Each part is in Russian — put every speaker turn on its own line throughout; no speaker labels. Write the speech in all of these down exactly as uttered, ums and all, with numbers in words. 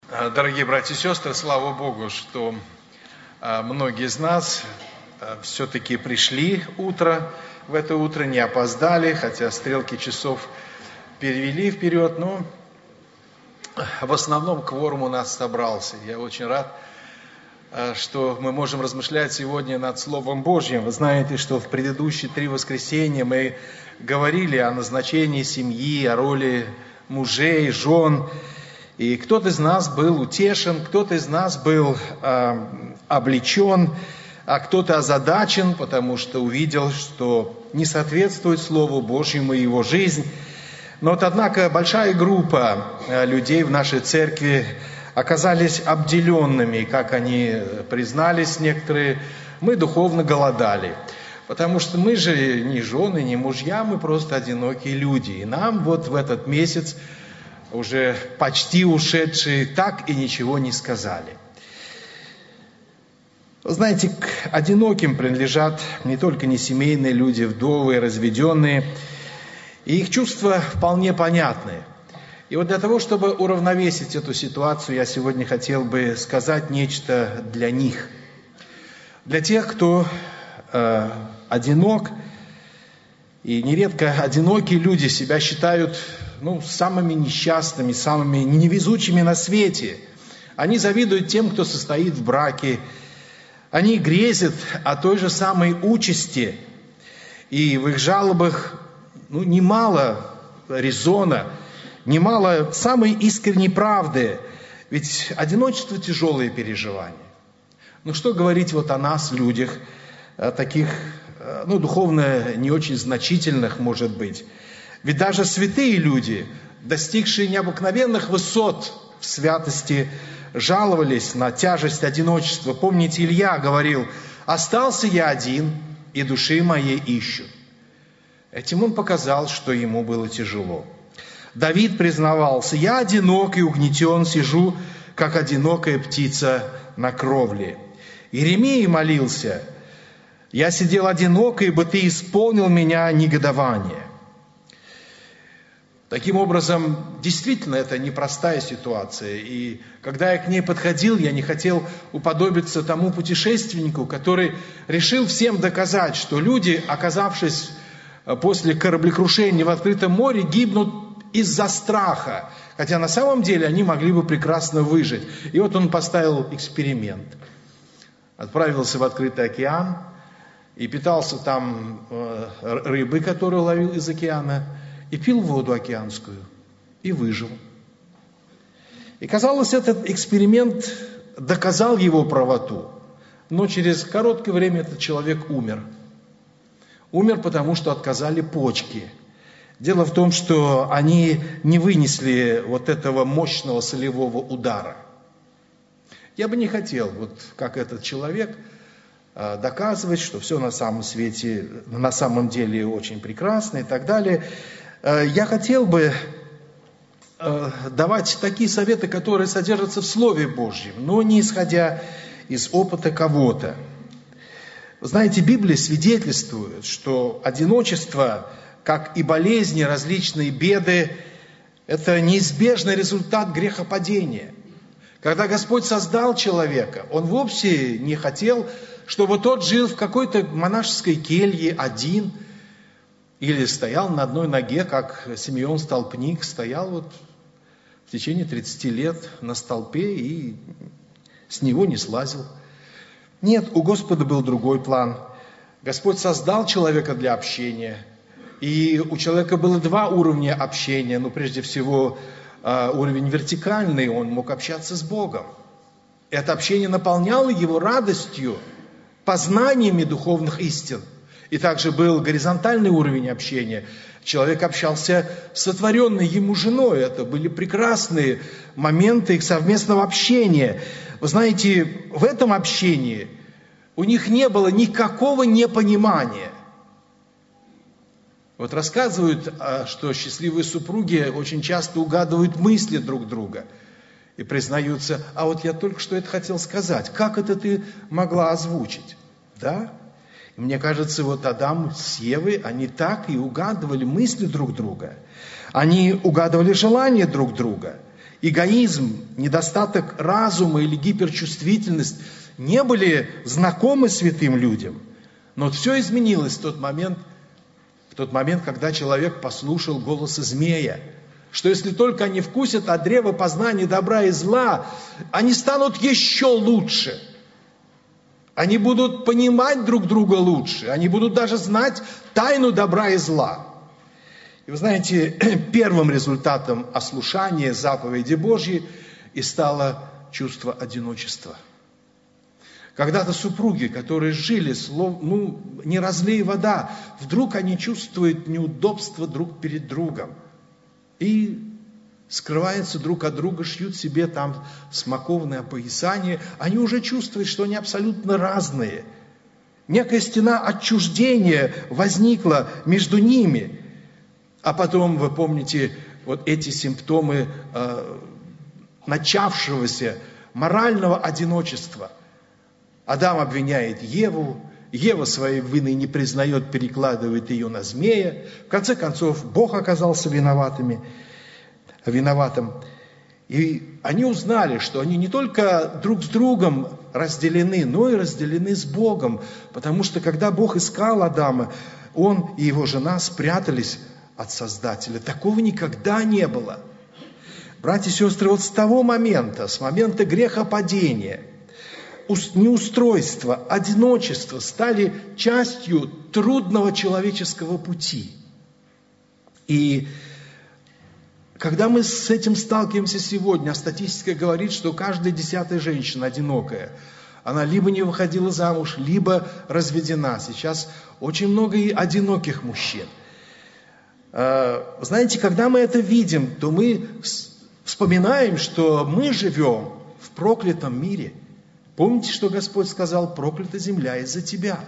Дорогие братья и сестры, слава Богу, что многие из нас все-таки пришли утро, в это утро не опоздали, хотя стрелки часов перевели вперед, но в основном кворум у нас собрался. Я очень рад, что мы можем размышлять сегодня над Словом Божьим. Вы знаете, что в предыдущие три воскресенья мы говорили о назначении семьи, о роли мужей, жен. И кто-то из нас был утешен, кто-то из нас был э, облечен, а кто-то озадачен, потому что увидел, что не соответствует Слову Божьему и его жизнь. Но вот, однако, большая группа э, людей в нашей церкви оказались обделенными, как они признались некоторые, мы духовно голодали. Потому что мы же не жены, не мужья, мы просто одинокие люди. И нам вот в этот месяц, уже почти ушедшие, так и ничего не сказали. Знаете, к одиноким принадлежат не только несемейные люди, вдовы, разведенные, и их чувства вполне понятны. И вот для того, чтобы уравновесить эту ситуацию, я сегодня хотел бы сказать нечто для них. Для тех, кто э, одинок, и нередко одинокие люди себя считают ну, самыми несчастными, самыми невезучими на свете. Они завидуют тем, кто состоит в браке. Они грезят о той же самой участи. И в их жалобах ну, немало резона, немало самой искренней правды. Ведь одиночество – тяжелое переживание. Ну что говорить вот о нас, людях, таких, ну, духовно не очень значительных, может быть. Ведь даже святые люди, достигшие необыкновенных высот в святости, жаловались на тяжесть одиночества. Помните, Илья говорил: «Остался я один, и души моей ищут». Этим он показал, что ему было тяжело. Давид признавался: «Я одинок и угнетен, сижу, как одинокая птица на кровле». Иеремия молился: «Я сидел одиноко, ибо ты исполнил меня негодование». Таким образом, действительно, это непростая ситуация. И когда я к ней подходил, я не хотел уподобиться тому путешественнику, который решил всем доказать, что люди, оказавшись после кораблекрушения в открытом море, гибнут из-за страха. Хотя на самом деле они могли бы прекрасно выжить. И вот он поставил эксперимент. Отправился в открытый океан и питался там рыбой, которую ловил из океана, и пил воду океанскую, и выжил. И, казалось, этот эксперимент доказал его правоту. Но через короткое время этот человек умер. Умер, потому что отказали почки. Дело в том, что они не вынесли вот этого мощного солевого удара. Я бы не хотел, вот как этот человек, доказывать, что все на самом свете, на самом деле очень прекрасно и так далее. Я хотел бы давать такие советы, которые содержатся в Слове Божьем, но не исходя из опыта кого-то. Знаете, Библия свидетельствует, что одиночество, как и болезни, различные беды, это неизбежный результат грехопадения. Когда Господь создал человека, Он вовсе не хотел, чтобы тот жил в какой-то монашеской келье один, или стоял на одной ноге, как Симеон Столпник, стоял вот в течение тридцати лет на столпе и с него не слазил. Нет, у Господа был другой план. Господь создал человека для общения. И у человека было два уровня общения. Ну, прежде всего, уровень вертикальный, он мог общаться с Богом. Это общение наполняло его радостью, познаниями духовных истин. И также был горизонтальный уровень общения. Человек общался с сотворенной ему женой. Это были прекрасные моменты их совместного общения. Вы знаете, в этом общении у них не было никакого непонимания. Вот рассказывают, что счастливые супруги очень часто угадывают мысли друг друга. И признаются: а вот я только что это хотел сказать. Как это ты могла озвучить? Да? Мне кажется, вот Адам с Евой, они так и угадывали мысли друг друга. Они угадывали желания друг друга. эгоизм, недостаток разума или гиперчувствительность не были знакомы святым людям. Но все изменилось в тот момент, в тот момент, когда человек послушал голоса змея, что если только они вкусят от древа познания добра и зла, они станут еще лучше. Они будут понимать друг друга лучше, они будут даже знать тайну добра и зла. И вы знаете, первым результатом ослушания заповеди Божьей и стало чувство одиночества. Когда-то супруги, которые жили, ну, не разлей вода, вдруг они чувствуют неудобство друг перед другом. И скрываются друг от друга, шьют себе там смоковное опоясание. Они уже чувствуют, что они абсолютно разные. Некая стена отчуждения возникла между ними. А потом, вы помните, вот эти симптомы э, начавшегося морального одиночества. Адам обвиняет Еву, Ева своей вины не признает, перекладывает ее на змея. В конце концов, Бог оказался виноватыми, виноватым. И они узнали, что они не только друг с другом разделены, но и разделены с Богом. Потому что, когда Бог искал Адама, он и его жена спрятались от Создателя. Такого никогда не было. Братья и сестры, вот с того момента, с момента грехопадения, неустройство, одиночество стали частью трудного человеческого пути. И когда мы с этим сталкиваемся сегодня, а статистика говорит, что каждая десятая женщина одинокая. Она либо не выходила замуж, либо разведена. Сейчас очень много и одиноких мужчин. Знаете, когда мы это видим, то мы вспоминаем, что мы живем в проклятом мире. Помните, что Господь сказал: проклята земля из-за тебя.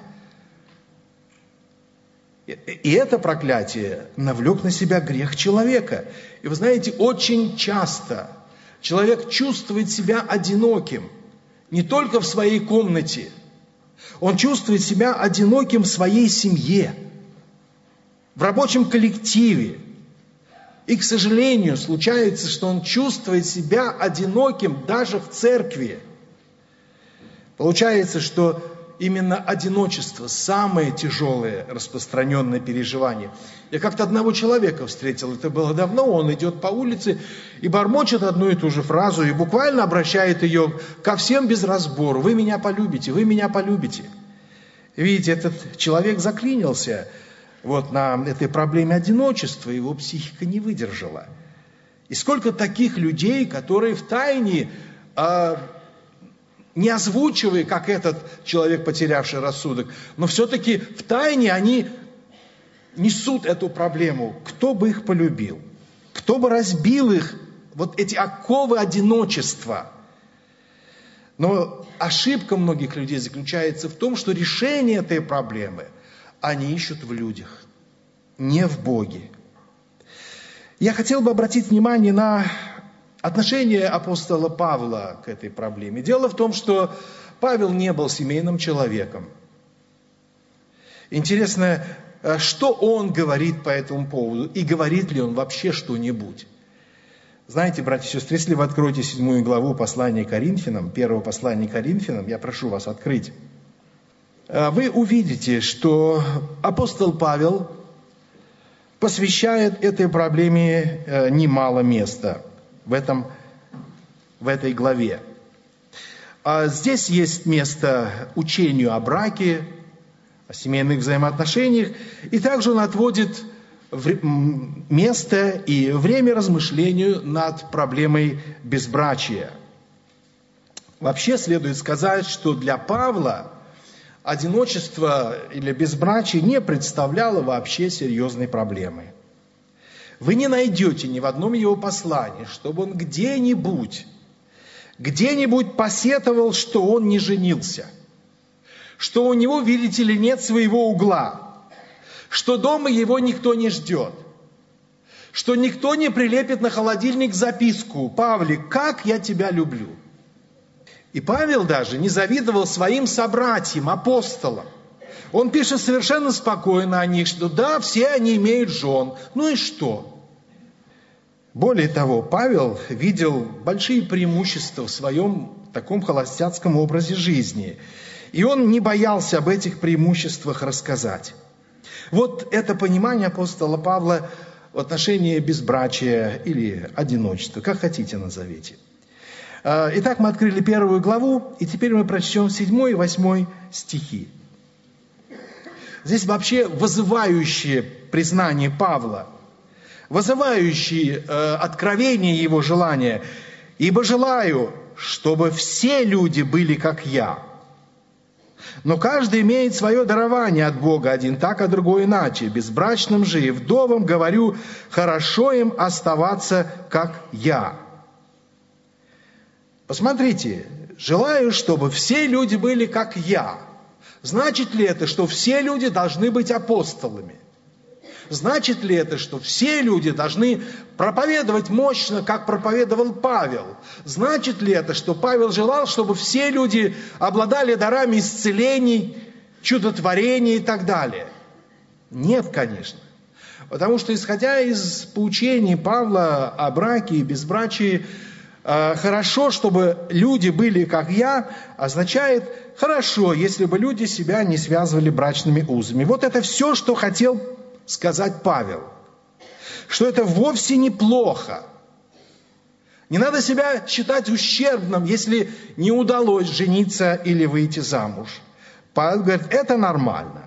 И это проклятие навлек на себя грех человека. И вы знаете, очень часто человек чувствует себя одиноким. Не только в своей комнате. Он чувствует себя одиноким в своей семье, в рабочем коллективе. И, к сожалению, случается, что он чувствует себя одиноким даже в церкви. Получается, что именно одиночество – самое тяжелое распространенное переживание. Я как-то одного человека встретил, это было давно, он идет по улице и бормочет одну и ту же фразу, и буквально обращает ее ко всем без разбору: «Вы меня полюбите, вы меня полюбите». Видите, этот человек заклинился вот на этой проблеме одиночества, его психика не выдержала. И сколько таких людей, которые втайне, э, не озвучивая, как этот человек, потерявший рассудок, но все-таки втайне они несут эту проблему. Кто бы их полюбил? Кто бы разбил их, вот эти оковы одиночества? Но ошибка многих людей заключается в том, что решение этой проблемы они ищут в людях, не в Боге. Я хотел бы обратить внимание на отношение апостола Павла к этой проблеме. Дело в том, что Павел не был семейным человеком. Интересно, что он говорит по этому поводу, и говорит ли он вообще что-нибудь. Знаете, братья и сестры, если вы откроете седьмую главу послания Коринфянам, первого послания Коринфянам, я прошу вас открыть, вы увидите, что апостол Павел посвящает этой проблеме немало места в, этом, в этой главе. Здесь есть место учению о браке, о семейных взаимоотношениях, и также он отводит место и время размышлению над проблемой безбрачия. Вообще следует сказать, что для Павла одиночество или безбрачие не представляло вообще серьезной проблемы. Вы не найдете ни в одном его послании, чтобы он где-нибудь, где-нибудь посетовал, что он не женился, что у него, видите ли, нет своего угла, что дома его никто не ждет, что никто не прилепит на холодильник записку: «Павлик, как я тебя люблю». И Павел даже не завидовал своим собратьям, апостолам. Он пишет совершенно спокойно о них, что да, все они имеют жен. Ну и что? Более того, Павел видел большие преимущества в своем таком холостяцком образе жизни. И он не боялся об этих преимуществах рассказать. Вот это понимание апостола Павла в отношении безбрачия или одиночества, как хотите назовите. Итак, мы открыли первую главу, и теперь мы прочтем седьмой и восьмой стихи. Здесь вообще вызывающее признание Павла, вызывающее э, откровение его желания. «Ибо желаю, чтобы все люди были, как я. Но каждый имеет свое дарование от Бога, один так, а другой иначе. Безбрачным же и вдовам говорю, хорошо им оставаться, как я». Посмотрите, желаю, чтобы все люди были, как я. Значит ли это, что все люди должны быть апостолами? Значит ли это, что все люди должны проповедовать мощно, как проповедовал Павел? Значит ли это, что Павел желал, чтобы все люди обладали дарами исцелений, чудотворений и так далее? Нет, конечно. Потому что, исходя из поучений Павла о браке и безбрачии, хорошо, чтобы люди были, как я, означает хорошо, если бы люди себя не связывали брачными узами. Вот это все, что хотел сказать Павел. Что это вовсе неплохо. Не надо себя считать ущербным, если не удалось жениться или выйти замуж. Павел говорит, это нормально.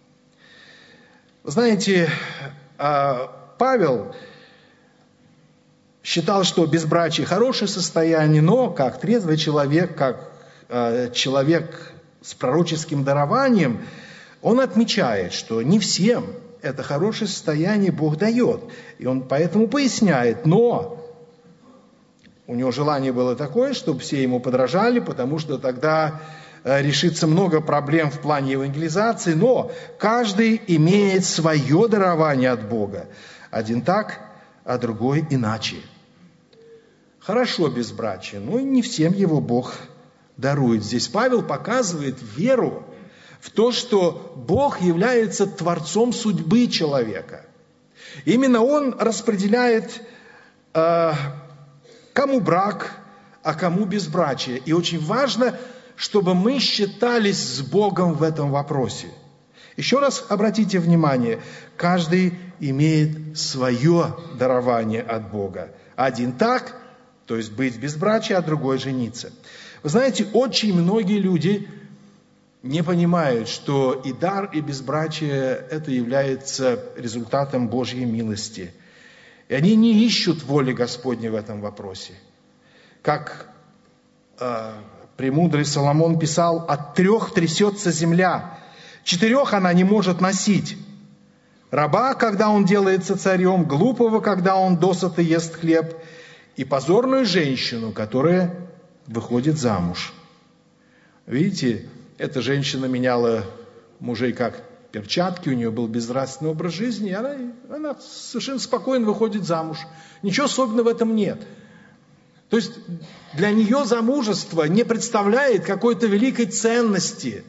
Знаете, Павел считал, что безбрачие хорошее состояние, но как трезвый человек, как э, человек с пророческим дарованием, он отмечает, что не всем это хорошее состояние Бог дает. И он поэтому поясняет, но у него желание было такое, чтобы все ему подражали, потому что тогда э, решится много проблем в плане евангелизации, но каждый имеет свое дарование от Бога. Один так, а другой иначе. Хорошо безбрачие, но не всем его Бог дарует. Здесь Павел показывает веру в то, что Бог является творцом судьбы человека. Именно Он распределяет, э, кому брак, а кому безбрачие. И очень важно, чтобы мы считались с Богом в этом вопросе. Еще раз обратите внимание, каждый имеет свое дарование от Бога. Один так, то есть быть в безбрачии, а другой жениться. Вы знаете, очень многие люди не понимают, что и дар, и безбрачие это является результатом Божьей милости. И они не ищут воли Господней в этом вопросе. Как э, премудрый Соломон писал, от трех трясется земля, четырех она не может носить. Раба, когда он делается царем, глупого, когда он досыта ест хлеб, и позорную женщину, которая выходит замуж. Видите, эта женщина меняла мужей как перчатки, у нее был безнравственный образ жизни, и она, она совершенно спокойно выходит замуж. Ничего особенного в этом нет. То есть для нее замужество не представляет какой-то великой ценности,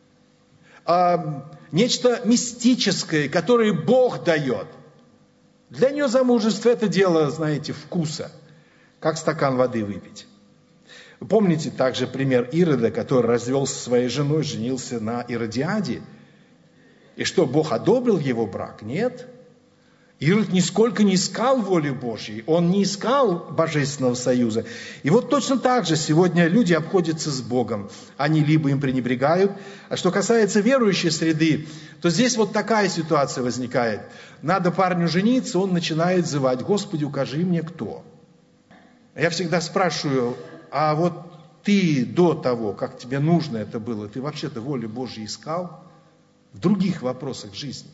а нечто мистическое, которое Бог дает. Для нее замужество – это дело, знаете, вкуса, как стакан воды выпить. Вы помните также пример Ирода, который развелся со своей женой, женился на Иродиаде. И что, Бог одобрил его брак? Нет. Ирод нисколько не искал воли Божьей, он не искал божественного союза. И вот точно так же сегодня люди обходятся с Богом. Они либо им пренебрегают. А что касается верующей среды, то здесь вот такая ситуация возникает. Надо парню жениться, он начинает взывать: «Господи, укажи мне, кто». Я всегда спрашиваю: а вот ты до того, как тебе нужно это было, ты вообще-то воли Божьей искал в других вопросах жизни?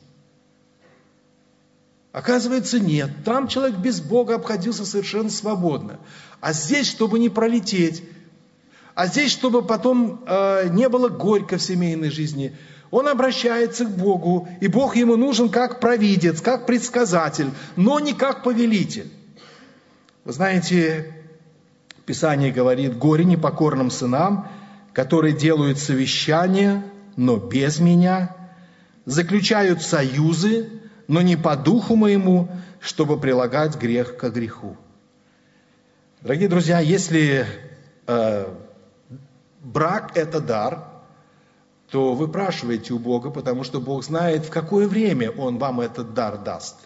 Оказывается, нет. Там человек без Бога обходился совершенно свободно. А здесь, чтобы не пролететь, а здесь, чтобы потом э, не было горько в семейной жизни, он обращается к Богу, и Бог ему нужен как провидец, как предсказатель, но не как повелитель. Вы знаете, Писание говорит: «Горе непокорным сынам, которые делают совещания, но без меня, заключают союзы, но не по духу моему, чтобы прилагать грех ко греху». Дорогие друзья, если э, брак – это дар, то выпрашивайте у Бога, потому что Бог знает, в какое время Он вам этот дар даст.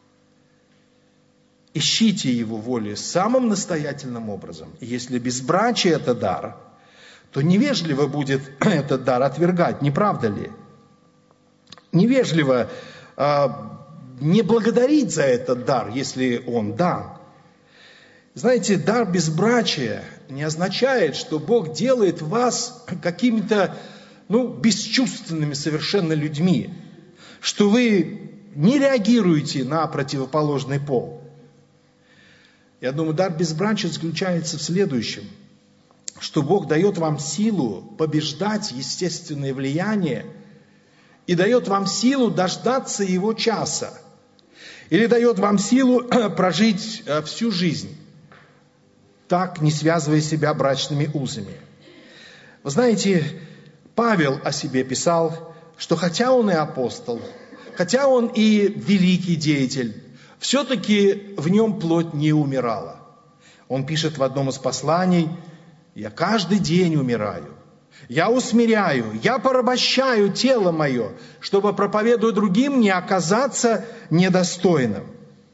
Ищите Его воли самым настоятельным образом. И если безбрачие – это дар, то невежливо будет этот дар отвергать, не правда ли? Невежливо э, не благодарить за этот дар, если он дан. Знаете, дар безбрачия не означает, что Бог делает вас какими-то, ну, бесчувственными совершенно людьми, что вы не реагируете на противоположный пол. Я думаю, дар безбрачия заключается в следующем, что Бог дает вам силу побеждать естественное влияние и дает вам силу дождаться Его часа, или дает вам силу прожить всю жизнь, так не связывая себя брачными узами. Вы знаете, Павел о себе писал, что хотя он и апостол, хотя он и великий деятель, все-таки в нем плоть не умирала. Он пишет в одном из посланий: «Я каждый день умираю, я усмиряю, я порабощаю тело мое, чтобы, проповедуя другим, не оказаться недостойным».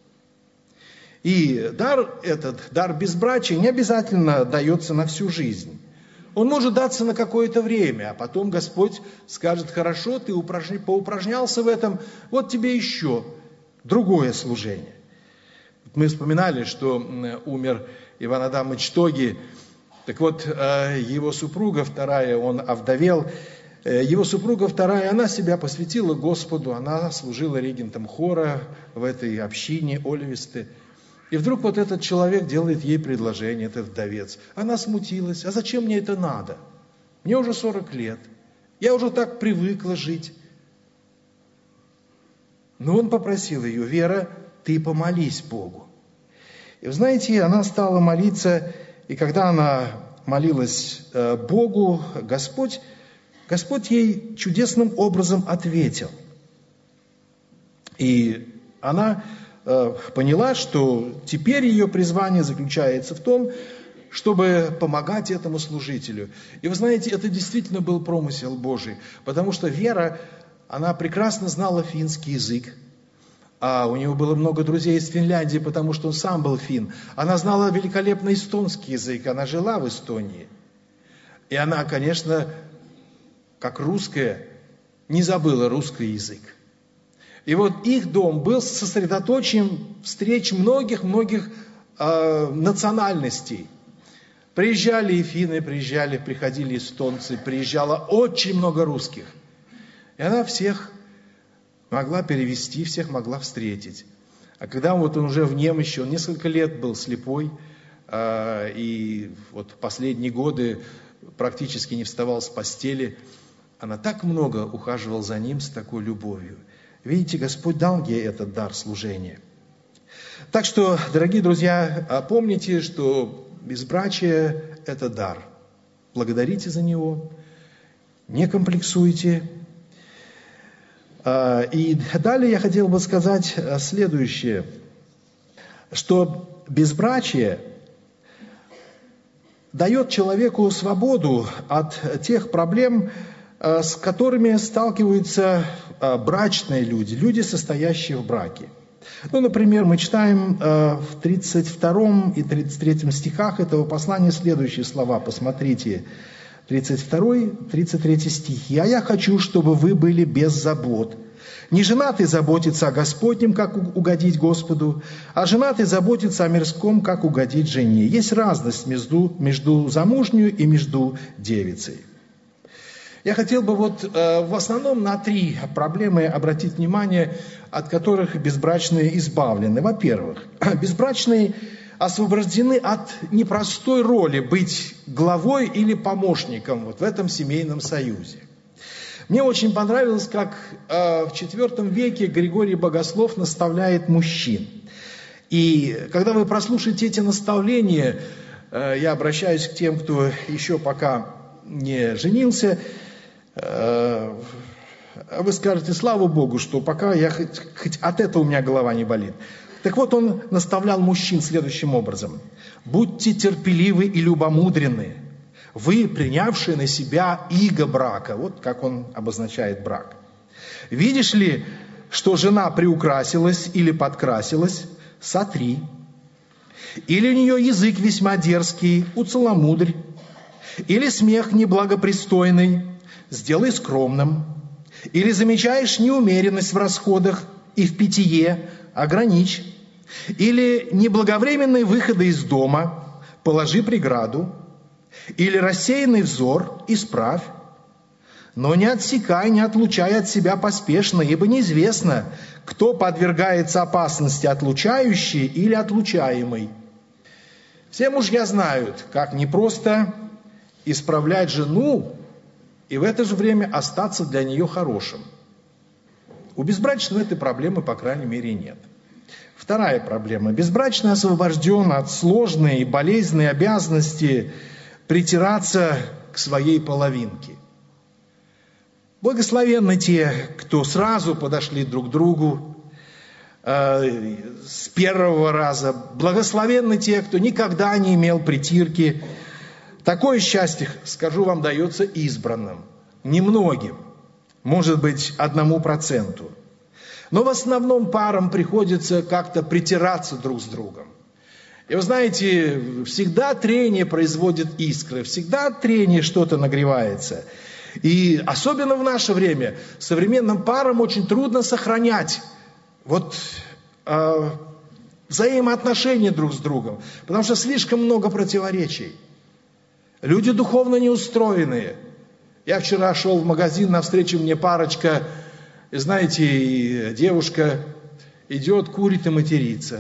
И дар этот, дар безбрачия, не обязательно дается на всю жизнь. Он может даться на какое-то время, а потом Господь скажет: «Хорошо, ты упражня... поупражнялся в этом, вот тебе еще другое служение». Мы вспоминали, что умер Иван Адамович Тоги. Так вот, его супруга вторая, он овдовел, его супруга вторая, она себя посвятила Господу, она служила регентом хора в этой общине Ольвисты. И вдруг вот этот человек делает ей предложение, этот вдовец. Она смутилась: «А зачем мне это надо? Мне уже сорок лет, я уже так привыкла жить». Но он попросил ее: «Вера, ты помолись Богу». И вы знаете, она стала молиться, и когда она молилась Богу, Господь, Господь ей чудесным образом ответил. И она поняла, что теперь ее призвание заключается в том, чтобы помогать этому служителю. И вы знаете, это действительно был промысел Божий, потому что Вера, она прекрасно знала финский язык, а у него было много друзей из Финляндии, потому что он сам был финн. Она знала великолепно эстонский язык, она жила в Эстонии. И она, конечно, как русская, не забыла русский язык. И вот их дом был сосредоточием встреч многих-многих э, национальностей. Приезжали и финны, приезжали, приходили эстонцы, приезжало очень много русских. И она всех могла перевести, всех могла встретить. А когда вот он уже в немощи, он несколько лет был слепой, э, и вот последние годы практически не вставал с постели, она так много ухаживала за ним с такой любовью. Видите, Господь дал ей этот дар служения. Так что, дорогие друзья, помните, что безбрачие – это дар. Благодарите за него, не комплексуйте. И далее я хотел бы сказать следующее, что безбрачие дает человеку свободу от тех проблем, с которыми сталкиваются брачные люди, люди, состоящие в браке. Ну, например, мы читаем в тридцать втором и тридцать третьем стихах этого послания следующие слова. Посмотрите, тридцать второй, тридцать третий стихи. «А я хочу, чтобы вы были без забот. Не женатый заботится о Господнем, как угодить Господу, а женатый заботится о мирском, как угодить жене. Есть разность между, между замужней и между девицей». Я хотел бы вот э, в основном на три проблемы обратить внимание, от которых безбрачные избавлены. Во-первых, безбрачные освобождены от непростой роли быть главой или помощником вот в этом семейном союзе. Мне очень понравилось, как э, в четвертом веке Григорий Богослов наставляет мужчин. И когда вы прослушаете эти наставления, э, я обращаюсь к тем, кто еще пока не женился, Вы скажете, слава Богу, что пока я хоть, хоть от этого у меня голова не болит. Так вот, он наставлял мужчин следующим образом. «Будьте терпеливы и любомудренны, вы, принявшие на себя иго брака». Вот как он обозначает брак. «Видишь ли, что жена приукрасилась или подкрасилась? Сотри. Или у нее язык весьма дерзкий, уцеломудрь. Или смех неблагопристойный, сделай скромным. Или замечаешь неумеренность в расходах и в питье, ограничь. Или неблаговременные выходы из дома, положи преграду. Или рассеянный взор, исправь. Но не отсекай, не отлучай от себя поспешно, ибо неизвестно, кто подвергается опасности, отлучающий или отлучаемый». Все мужья знают, как непросто исправлять жену и в это же время остаться для нее хорошим. У безбрачного этой проблемы, по крайней мере, нет. Вторая проблема. Безбрачный освобожден от сложной и болезненной обязанности притираться к своей половинке. Благословенны те, кто сразу подошли друг к другу э, с первого раза. Благословенны те, кто никогда не имел притирки. Такое счастье, скажу вам, дается избранным, немногим, может быть, одному проценту. Но в основном парам приходится как-то притираться друг с другом. И вы знаете, всегда трение производит искры, всегда трение что-то нагревается. И особенно в наше время современным парам очень трудно сохранять вот э, взаимоотношения друг с другом, потому что слишком много противоречий. Люди духовно неустроенные. Я вчера шел в магазин, навстречу мне парочка, и знаете, девушка идет, курит и матерится.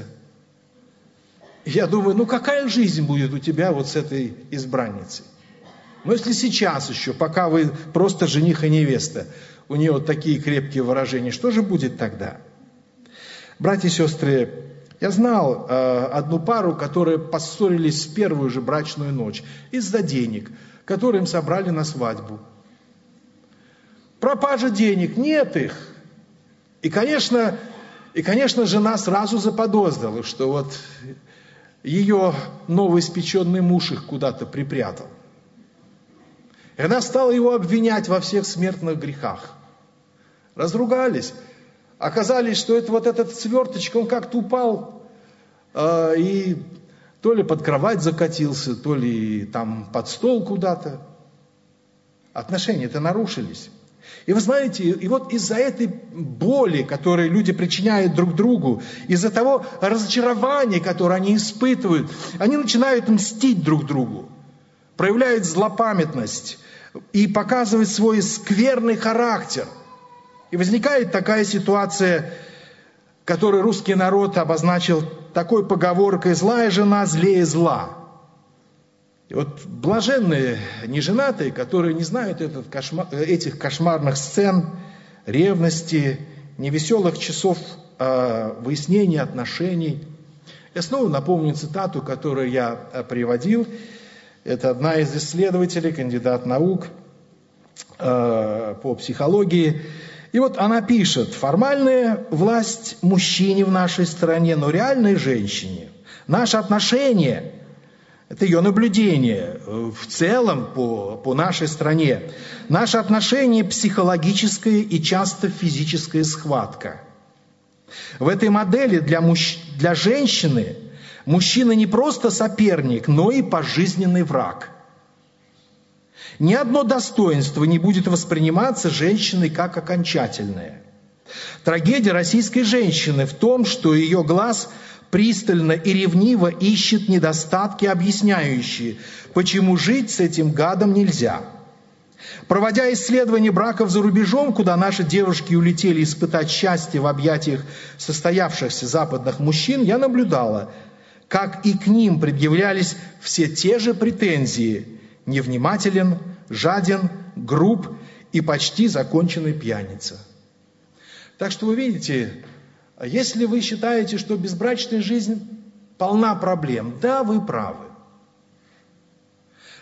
И я думаю, ну какая жизнь будет у тебя вот с этой избранницей? Но если сейчас еще, пока вы просто жених и невеста, у нее вот такие крепкие выражения, что же будет тогда? Братья и сестры, я знал э, одну пару, которые поссорились в первую же брачную ночь из-за денег, которые им собрали на свадьбу. Пропажа денег, нет их. И, конечно, и, конечно, жена сразу заподозрила, что вот ее новоиспеченный муж их куда-то припрятал. И она стала его обвинять во всех смертных грехах. Разругались. Оказалось, что это вот этот сверточек, он как-то упал э, и то ли под кровать закатился, то ли там под стол куда-то. Отношения-то нарушились. И вы знаете, и вот из-за этой боли, которую люди причиняют друг другу, из-за того разочарования, которое они испытывают, они начинают мстить друг другу, проявляют злопамятность и показывают свой скверный характер. И возникает такая ситуация, которую русский народ обозначил такой поговоркой: «Злая жена злее зла». И вот блаженные неженатые, которые не знают этот кошмар, этих кошмарных сцен, ревности, невеселых часов э, выяснения отношений. Я снова напомню цитату, которую я приводил. Это одна из исследователей, кандидат наук э, по психологии. И вот она пишет: формальная власть мужчине в нашей стране, но реальной женщине. Наше отношение, это ее наблюдение в целом по, по нашей стране. Наше отношение психологическая и часто физическая схватка. В этой модели для, мужч... для женщины мужчина не просто соперник, но и пожизненный враг. Ни одно достоинство не будет восприниматься женщиной как окончательное. Трагедия российской женщины в том, что ее глаз пристально и ревниво ищет недостатки, объясняющие, почему жить с этим гадом нельзя. Проводя исследования браков за рубежом, куда наши девушки улетели испытать счастье в объятиях состоявшихся западных мужчин, я наблюдала, как и к ним предъявлялись все те же претензии: невнимателен, жаден, груб и почти законченный пьяница. Так что вы видите, если вы считаете, что безбрачная жизнь полна проблем, да, вы правы.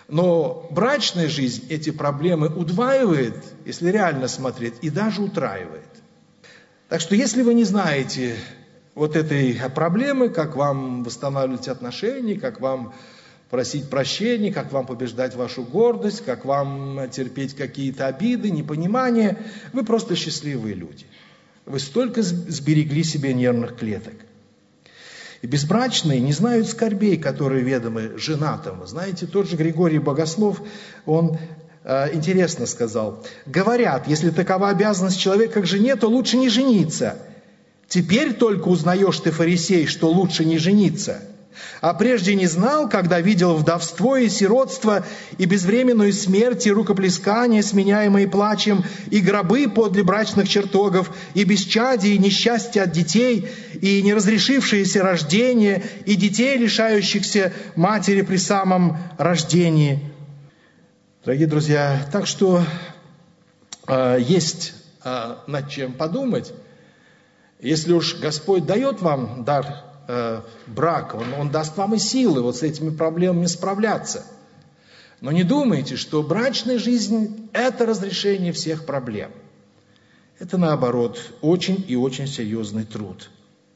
Но брачная жизнь эти проблемы удваивает, если реально смотреть, и даже утраивает. Так что если вы не знаете вот этой проблемы, как вам восстанавливать отношения, как вам просить прощения, как вам побеждать вашу гордость, как вам терпеть какие-то обиды, непонимания, вы просто счастливые люди. Вы столько сберегли себе нервных клеток. И безбрачные не знают скорбей, которые ведомы женатым. Знаете, тот же Григорий Богослов, он э, интересно сказал: говорят, если такова обязанность человека к жене, то лучше не жениться. Теперь только узнаешь ты, фарисей, что лучше не жениться. А прежде не знал, когда видел вдовство и сиротство, и безвременную смерть, и рукоплескание, сменяемые плачем, и гробы подле брачных чертогов, и бесчадие, и несчастье от детей, и неразрешившееся рождение, и детей, лишающихся матери при самом рождении. Дорогие друзья, так что э, есть э, над чем подумать. Если уж Господь дает вам дар э, брака, он, он даст вам и силы вот с этими проблемами справляться. Но не думайте, что брачная жизнь – это разрешение всех проблем. Это, наоборот, очень и очень серьезный труд.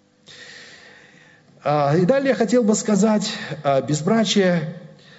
А, и далее я хотел бы сказать, безбрачие,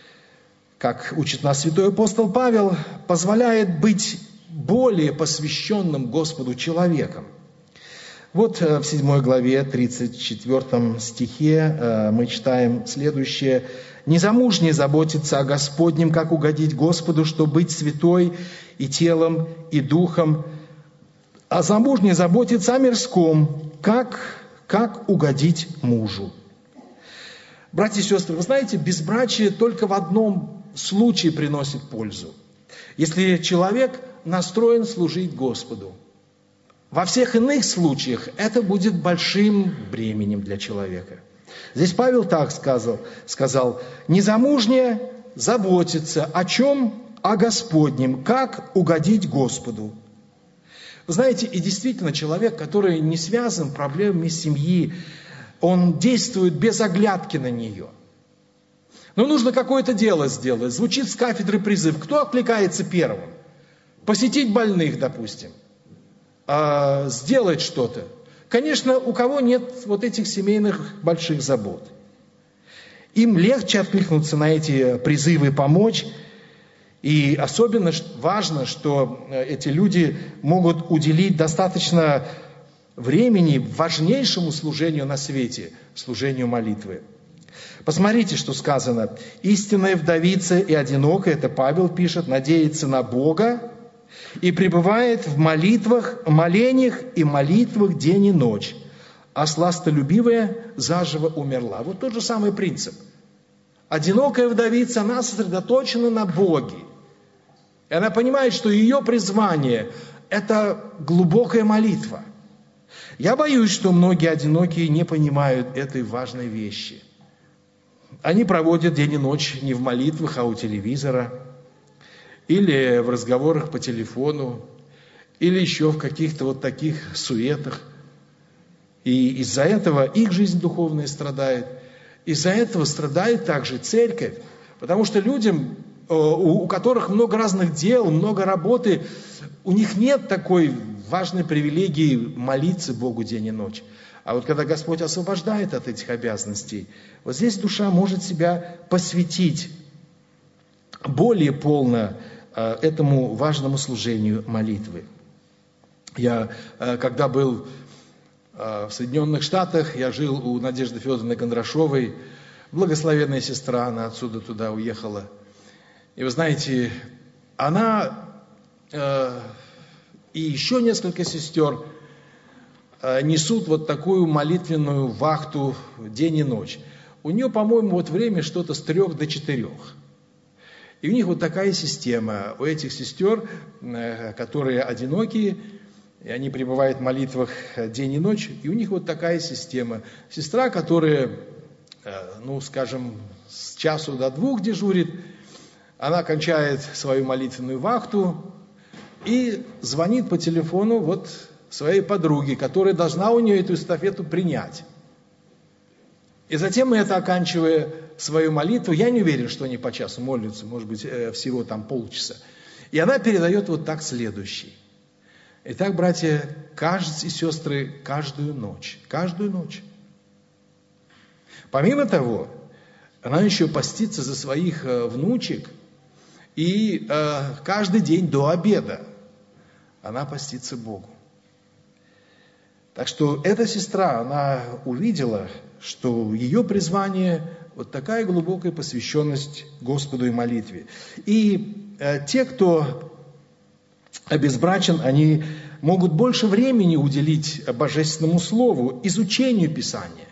как учит нас святой апостол Павел, позволяет быть более посвященным Господу человеком. Вот в седьмой главе, тридцать четвёртом стихе мы читаем следующее. «Незамужний заботится о Господнем, как угодить Господу, чтобы быть святой и телом, и духом, а замужний заботится о мирском, как, как угодить мужу». Братья и сестры, вы знаете, безбрачие только в одном случае приносит пользу. Если человек настроен служить Господу. Во всех иных случаях это будет большим бременем для человека. Здесь Павел так сказал, сказал, незамужняя заботится о чем? О Господнем, как угодить Господу. Вы знаете, и действительно человек, который не связан проблемами семьи, он действует без оглядки на нее. Но нужно какое-то дело сделать. Звучит с кафедры призыв. Кто откликается первым? Посетить больных, допустим. Сделать что-то. Конечно, у кого нет вот этих семейных больших забот. Им легче откликнуться на эти призывы помочь. И особенно важно, что эти люди могут уделить достаточно времени важнейшему служению на свете, служению молитвы. Посмотрите, что сказано. «Истинная вдовица и одинокая», это Павел пишет, «надеется на Бога, и пребывает в молитвах, молениях и молитвах день и ночь, а сластолюбивая заживо умерла». Вот тот же самый принцип. Одинокая вдовица, она сосредоточена на Боге. И она понимает, что ее призвание – это глубокая молитва. Я боюсь, что многие одинокие не понимают этой важной вещи. Они проводят день и ночь не в молитвах, а у телевизора, или в разговорах по телефону, или еще в каких-то вот таких суетах. И из-за этого их жизнь духовная страдает. Из-за этого страдает также церковь. Потому что людям, у которых много разных дел, много работы, у них нет такой важной привилегии молиться Богу день и ночь. А вот когда Господь освобождает от этих обязанностей, вот здесь душа может себя посвятить более полно этому важному служению молитвы. Я, когда был в Соединенных Штатах, я жил у Надежды Федоровны Кондрашовой, благословенная сестра, она отсюда туда уехала. И вы знаете, она э, и еще несколько сестер э, несут вот такую молитвенную вахту день и ночь. У нее, по-моему, вот время что-то с трех до четырех. И у них вот такая система. У этих сестер, которые одинокие, и они пребывают в молитвах день и ночь, и у них вот такая система. Сестра, которая, ну, скажем, с часу до двух дежурит, она кончает свою молитвенную вахту и звонит по телефону вот своей подруге, которая должна у нее эту эстафету принять. И затем, это оканчивая, свою молитву. Я не уверен, что они по часу молятся, может быть, всего там полчаса. И она передает вот так следующий. Итак, братья, каждый, и сестры, каждую ночь, каждую ночь. Помимо того, она еще постится за своих внучек, и э, каждый день до обеда она постится Богу. Так что эта сестра, она увидела, что ее призвание вот такая глубокая посвященность Господу и молитве. И э, те, кто обезбрачен, они могут больше времени уделить Божественному Слову, изучению Писания.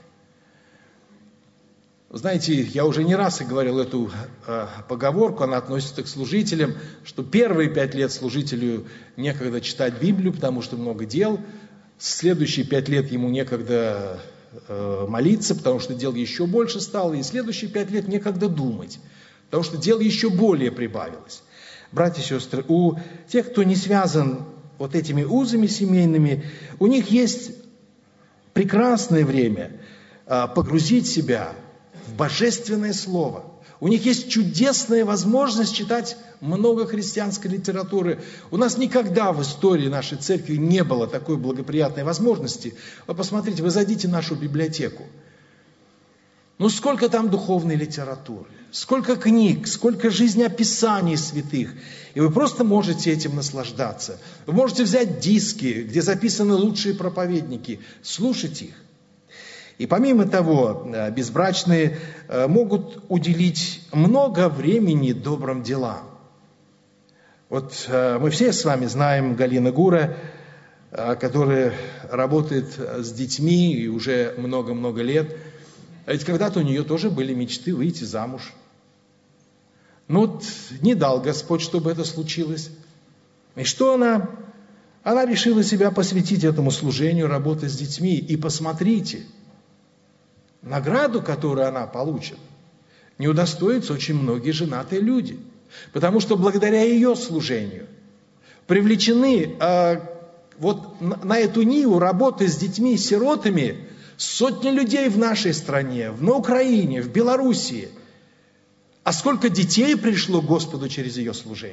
Знаете, я уже не раз и говорил эту э, поговорку, она относится к служителям, что первые пять лет служителю некогда читать Библию, потому что много дел. Следующие пять лет ему некогда э, молиться, потому что дел еще больше стало. И следующие пять лет некогда думать, потому что дел еще более прибавилось. Братья и сестры, у тех, кто не связан вот этими узами семейными, у них есть прекрасное время э, погрузить себя в Божественное Слово. У них есть чудесная возможность читать много христианской литературы. У нас никогда в истории нашей церкви не было такой благоприятной возможности. Вы посмотрите, вы зайдите в нашу библиотеку. Ну сколько там духовной литературы, сколько книг, сколько жизнеописаний святых. И вы просто можете этим наслаждаться. Вы можете взять диски, где записаны лучшие проповедники, слушать их. И помимо того, безбрачные могут уделить много времени добрым делам. Вот мы все с вами знаем Галину Гура, которая работает с детьми и уже много-много лет. А ведь когда-то у нее тоже были мечты выйти замуж. Но вот не дал Господь, чтобы это случилось. И что она? Она решила себя посвятить этому служению, работать с детьми. И посмотрите, награду, которую она получит, не удостоятся очень многие женатые люди. Потому что благодаря ее служению привлечены э, вот на, на эту ниву работы с детьми, сиротами, сотни людей в нашей стране, на Украине, в Белоруссии. А сколько детей пришло к Господу через ее служение?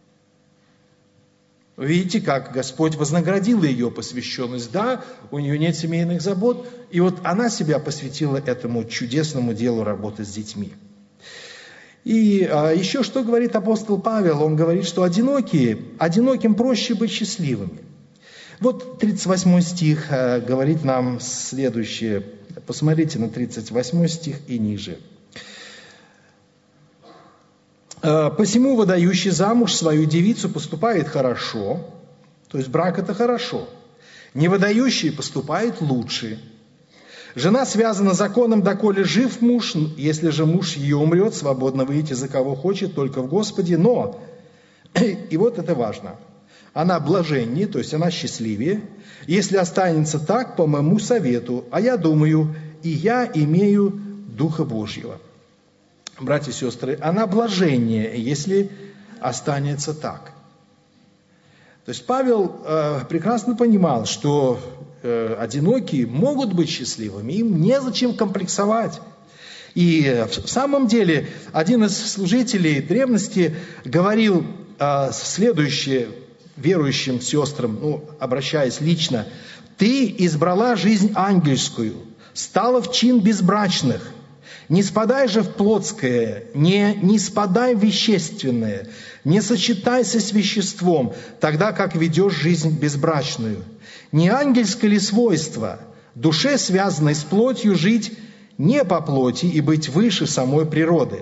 Видите, как Господь вознаградил ее посвященность. Да, у нее нет семейных забот. И вот она себя посвятила этому чудесному делу работы с детьми. И а, еще что говорит апостол Павел? Он говорит, что одинокие, одиноким проще быть счастливыми. Вот тридцать восьмой стих а, говорит нам следующее. Посмотрите на тридцать восьмой стих и ниже. «Посему выдающий замуж свою девицу поступает хорошо», то есть брак – это хорошо, «не выдающий поступает лучше. Жена связана законом, доколе жив муж, если же муж ее умрет, свободно выйти за кого хочет, только в Господе, но...» И вот это важно. «Она блаженнее, то есть она счастливее, если останется так по моему совету, а я думаю, и я имею Духа Божьего». Братья и сестры, она блаженнее, если останется так. То есть Павел э, прекрасно понимал, что э, одинокие могут быть счастливыми, им незачем комплексовать. И в самом деле один из служителей древности говорил э, следующее верующим сестрам, ну, обращаясь лично: «Ты избрала жизнь ангельскую, стала в чин безбрачных. Не спадай же в плотское, не, не спадай в вещественное, не сочетайся с веществом, тогда как ведешь жизнь безбрачную. Не ангельское ли свойство, душе, связанной с плотью, жить не по плоти и быть выше самой природы?»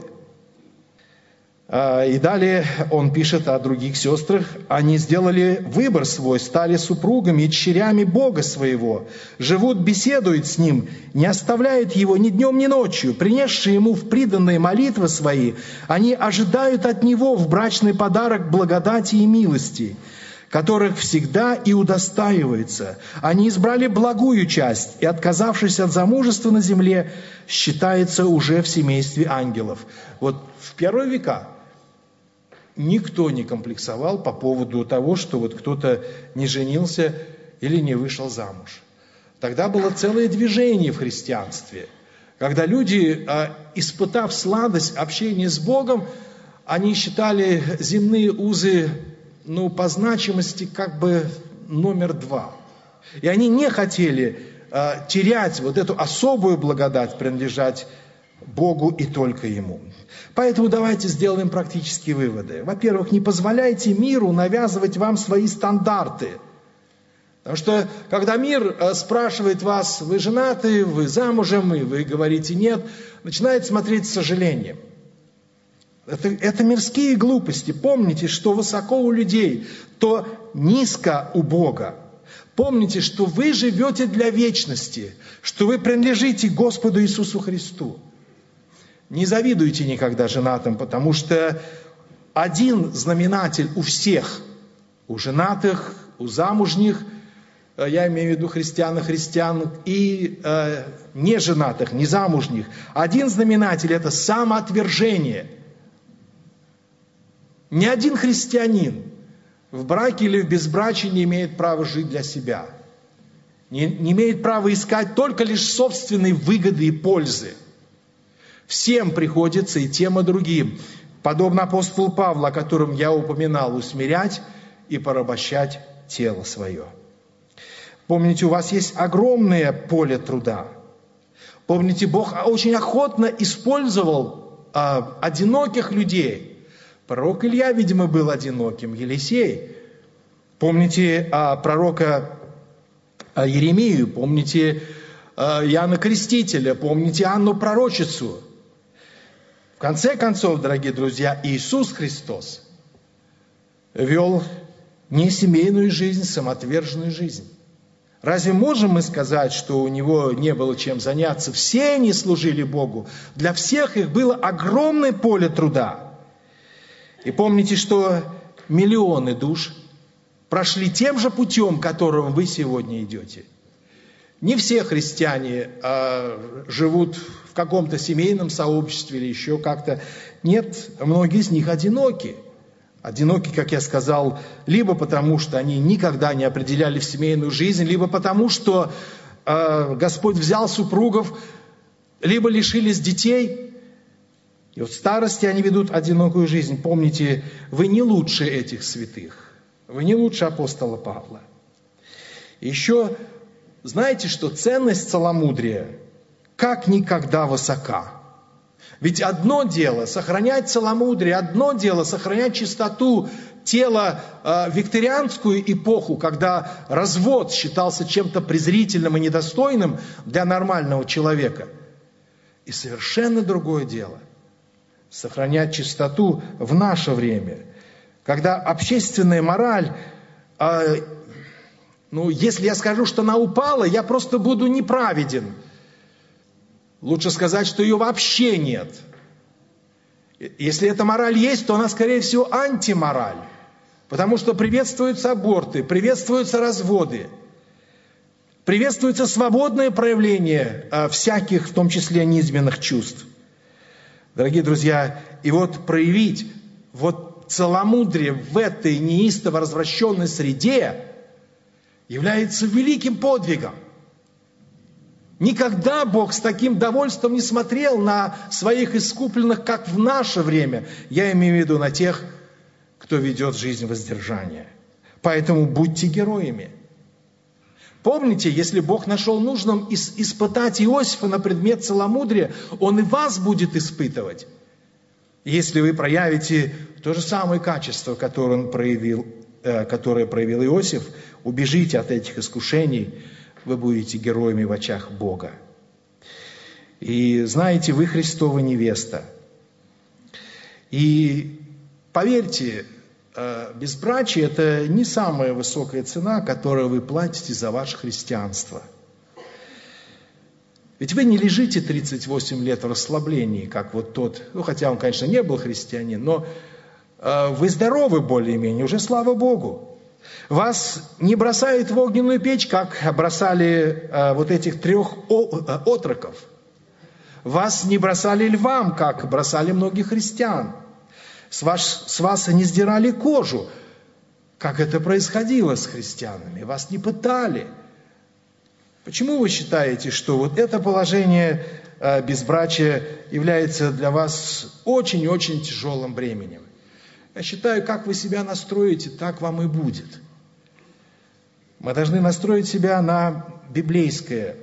И далее он пишет о других сестрах. «Они сделали выбор свой, стали супругами и дщерями Бога своего, живут, беседуют с Ним, не оставляют Его ни днем, ни ночью, принесшие Ему в приданные молитвы свои, они ожидают от Него в брачный подарок благодати и милости, которых всегда и удостаиваются. Они избрали благую часть, и, отказавшись от замужества на земле, считается уже в семействе ангелов». Вот в первые века никто не комплексовал по поводу того, что вот кто-то не женился или не вышел замуж. Тогда было целое движение в христианстве. Когда люди, испытав сладость общения с Богом, они считали земные узы, ну, по значимости как бы номер два. И они не хотели терять вот эту особую благодать, принадлежать Богу и только Ему. Поэтому давайте сделаем практические выводы. Во-первых, не позволяйте миру навязывать вам свои стандарты. Потому что, когда мир спрашивает вас, вы женаты, вы замужем, и вы говорите нет, начинает смотреть с сожалением. Это, это мирские глупости. Помните, что высоко у людей, то низко у Бога. Помните, что вы живете для вечности, что вы принадлежите Господу Иисусу Христу. Не завидуйте никогда женатым, потому что один знаменатель у всех, у женатых, у замужних, я имею в виду христиан и христиан, и э, неженатых, незамужних, один знаменатель – это самоотвержение. Ни один христианин в браке или в безбрачии не имеет права жить для себя. Не, не имеет права искать только лишь собственной выгоды и пользы. Всем приходится и тем, и другим, подобно апостолу Павлу, о котором я упоминал, усмирять и порабощать тело свое. Помните, у вас есть огромное поле труда. Помните, Бог очень охотно использовал а, одиноких людей. Пророк Илья, видимо, был одиноким, Елисей. Помните а, пророка а, Еремию, помните а, Иоанна Крестителя, помните Анну Пророчицу. В конце концов, дорогие друзья, Иисус Христос вел не семейную жизнь, а самоотверженную жизнь. Разве можем мы сказать, что у него не было чем заняться? Все они служили Богу. Для всех их было огромное поле труда. И помните, что миллионы душ прошли тем же путем, которым вы сегодня идете. Не все христиане а, живут в каком-то семейном сообществе или еще как-то. Нет, многие из них одиноки. Одиноки, как я сказал, либо потому, что они никогда не определяли в семейную жизнь, либо потому, что э, Господь взял супругов, либо лишились детей. И вот в старости они ведут одинокую жизнь. Помните, вы не лучше этих святых. Вы не лучше апостола Павла. Еще знаете, что ценность целомудрия как никогда высока. Ведь одно дело сохранять целомудрие, одно дело сохранять чистоту тела э, в викторианскую эпоху, когда развод считался чем-то презрительным и недостойным для нормального человека. И совершенно другое дело сохранять чистоту в наше время, когда общественная мораль, э, ну, если я скажу, что она упала, я просто буду неправеден. Лучше сказать, что ее вообще нет. Если эта мораль есть, то она, скорее всего, антимораль. Потому что приветствуются аборты, приветствуются разводы, приветствуется свободное проявление а, всяких, в том числе низменных чувств. Дорогие друзья, и вот проявить вот целомудрие в этой неистово развращенной среде является великим подвигом. Никогда Бог с таким довольством не смотрел на своих искупленных, как в наше время. Я имею в виду на тех, кто ведет жизнь воздержания. Поэтому будьте героями. Помните, если Бог нашел нужным испытать Иосифа на предмет целомудрия, Он и вас будет испытывать. Если вы проявите то же самое качество, которое, он проявил, которое проявил Иосиф, убежите от этих искушений, вы будете героями в очах Бога. И знаете, вы Христова невеста. И поверьте, безбрачие – это не самая высокая цена, которую вы платите за ваше христианство. Ведь вы не лежите тридцать восемь лет в расслаблении, как вот тот, ну хотя он, конечно, не был христианин, но вы здоровы более-менее, уже слава Богу. Вас не бросают в огненную печь, как бросали э, вот этих трех о, э, отроков. Вас не бросали львам, как бросали многих христиан. С вас, с вас не сдирали кожу, как это происходило с христианами. Вас не пытали. Почему вы считаете, что вот это положение безбрачия является для вас очень-очень тяжелым бременем? Я считаю, как вы себя настроите, так вам и будет. Мы должны настроить себя на библейское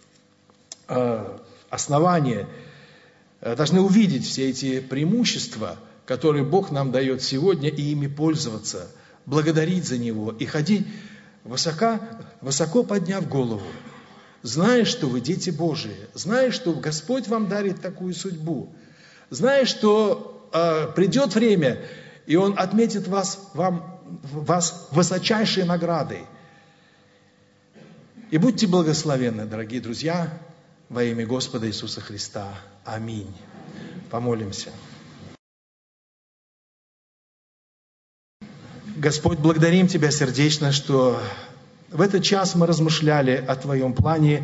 основание, должны увидеть все эти преимущества, которые Бог нам дает сегодня, и ими пользоваться, благодарить за Него и ходить высоко, высоко подняв голову, зная, что вы дети Божии, зная, что Господь вам дарит такую судьбу, зная, что э, придет время, и Он отметит вас, вам, вас высочайшей наградой. И будьте благословенны, дорогие друзья, во имя Господа Иисуса Христа. Аминь. Помолимся. Господь, благодарим Тебя сердечно, что в этот час мы размышляли о Твоем плане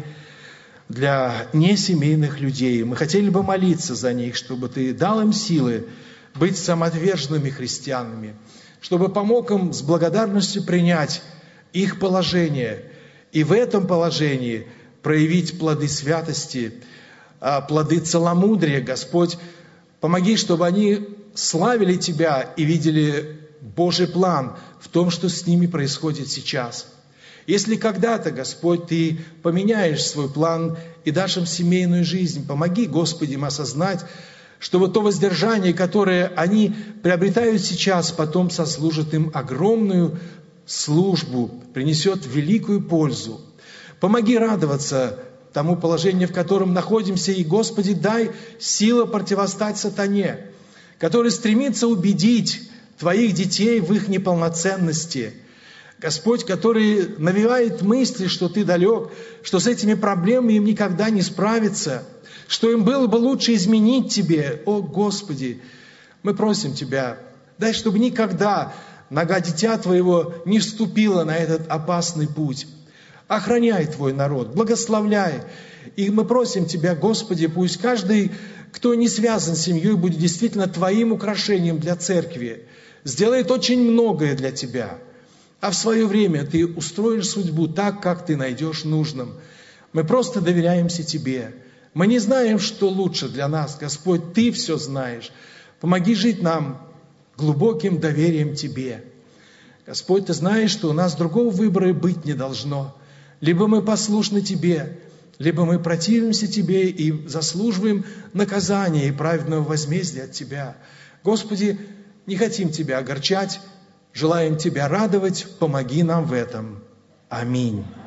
для несемейных людей. Мы хотели бы молиться за них, чтобы Ты дал им силы быть самоотверженными христианами, чтобы помог им с благодарностью принять их положение и в этом положении проявить плоды святости, плоды целомудрия. Господь, помоги, чтобы они славили Тебя и видели Божий план в том, что с ними происходит сейчас. Если когда-то, Господь, Ты поменяешь свой план и дашь им семейную жизнь, помоги, Господи, им осознать, что вот то воздержание, которое они приобретают сейчас, потом сослужит им огромную службу, принесет великую пользу. Помоги радоваться тому положению, в котором находимся, и, Господи, дай силу противостать сатане, который стремится убедить Твоих детей в их неполноценности. Господь, который навевает мысли, что Ты далек, что с этими проблемами им никогда не справиться, что им было бы лучше изменить Тебе. О, Господи, мы просим Тебя, дай, чтобы никогда нога дитя Твоего не вступила на этот опасный путь. Охраняй Твой народ, благословляй. И мы просим Тебя, Господи, пусть каждый, кто не связан с семьей, будет действительно Твоим украшением для церкви, сделает очень многое для Тебя. А в свое время Ты устроишь судьбу так, как Ты найдешь нужным. Мы просто доверяемся Тебе. Мы не знаем, что лучше для нас. Господь, Ты все знаешь. Помоги жить нам глубоким доверием Тебе. Господь, Ты знаешь, что у нас другого выбора быть не должно. Либо мы послушны Тебе, либо мы противимся Тебе и заслуживаем наказания и праведного возмездия от Тебя. Господи, не хотим Тебя огорчать, желаем Тебя радовать, помоги нам в этом. Аминь.